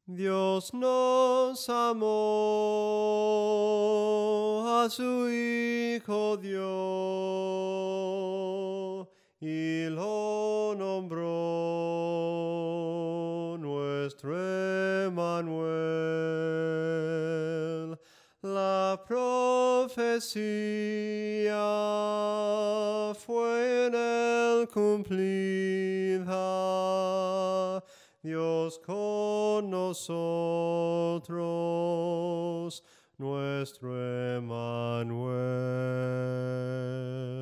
Dios nos amó, a su Hijo dio y lo nombró nuestro Emmanuel. La profecía fue en él cumplida. Dios con nosotros, nuestro Emmanuel.